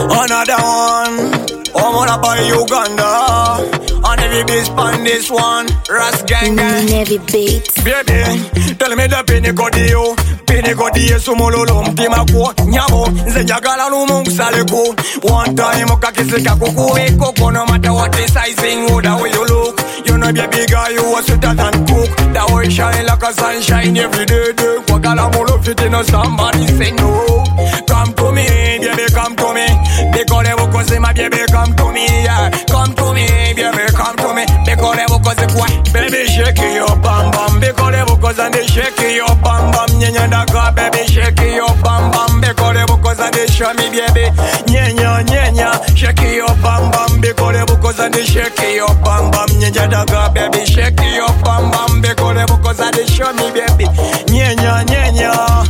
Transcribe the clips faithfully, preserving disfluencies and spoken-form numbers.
Another one. I'm gonna buy Uganda. And every beast on this one. Ras gang gang. Every beat. Baby, tell me the penny go dio. Penny go dio sumololo mtima ko. Nyabo, zenjagala lumu saleko. One time ukakisika kukuwe koko. No matter what the sizing or the way you look. You know baby girl, you are sweeter than cook. That way shine like a sunshine every day. day. Wakala molo fit in somebody say no. Come to me, baby, come to me. Because they will say my baby, come to me, yeah. Come to me, baby, come to me. Because they will say what? Baby, shake your bam bam. Because they will cause they shake your bam bam. Nyanya daka, baby, shake your bam bam. Because they will cause they show me, baby. Nyanya, nyanya, shake your bam bam. Because they will cause they shake your bam bam. Nyanya daka, baby, shake your bam bam. Because they will cause they show me, baby. Nyanya, nyanya.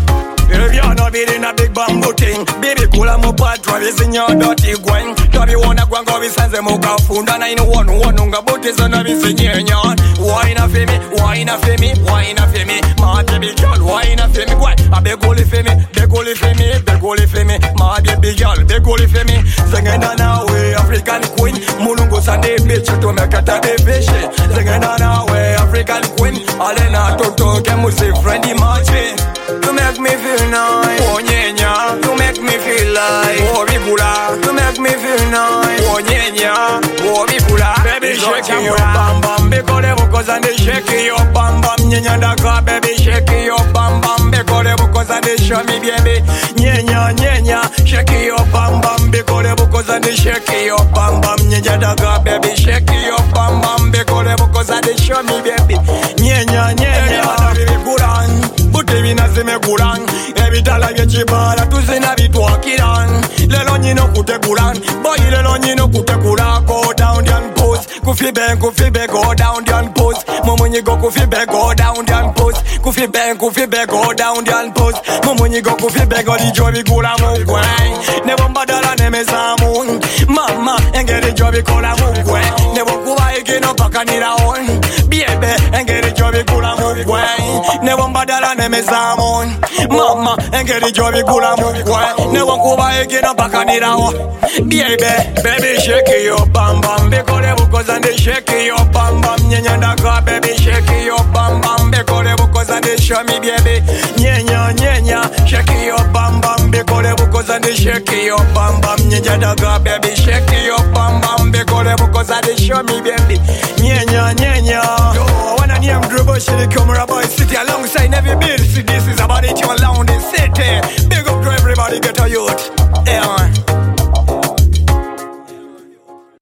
If you're not beating a big bamboo thing, baby, cool I'm up at Travis in your dirty gwen. Tori wanna go and go with Sanse Moka Funda nine one one Unga Botis and everything in yon. Why not for me? Why not for me? Why not for me? My baby girl, why not for me? Why? I beg only for me, beg only for me, beg only for me. My baby girl, beg only for me. Singing on our way, African queen. Mulungu Sunday bitch, to make a tabi fish. Singing on our way, African queen. Alena Toto, Kemusi, friendly marching. You make me feel nice, oh nyenya. You make me feel like, oh bigula. You make me feel nice, oh nyenya, oh bigula. Baby shake your bam bam, because they because and they shake your bam bam. Nyenya daka, baby shake your bam bam, because they because and they show me baby. Nyenya nyenya, shake your bam bam, because they because and they shake your bam bam. Nyenya daka, baby shake your bam bam, because they because and they show me baby. Nyenya nyenya, baby kuran. Butevi na zime kuran. Every dollar get chibala tuzina bitwa kiran. Lelo nyino kute kuran. Boy lelo nyino kute kuran. Go down and pose. Kufi bang, kufi bang, go down and pose. Momo nyigo kufi bang, go down and pose. Kufi bang, kufi bang, go down and pose. Momo nyigo kufi bang, go di jobi kula mungwe. Nebo mbadala neme samun. Mama engere jobi kula mungwe. Nebo kuwa ikino paka nira on. Biebe engere jobi kula mungwe. Nebo mbadala neme samun. Mama engere jobi kula mungwe. Nebo kuwa ikino paka nira on. Biebe baby shake your bam bam. Because because and they shake your bam bam. Nyenya daka baby shake your bam bam. Because because and they show me baby. Nyenya nyenya shake your bam bam. Because because and they shake your bam bam. Nyenya daka baby shake your bam bam. Because because and they show me baby. Nyenya nyenya. Yo, when I name Drew Bush, the camera boy city alongside every bill. This is about it, you're alone in city. Big up to everybody, get a youth. Yeah man.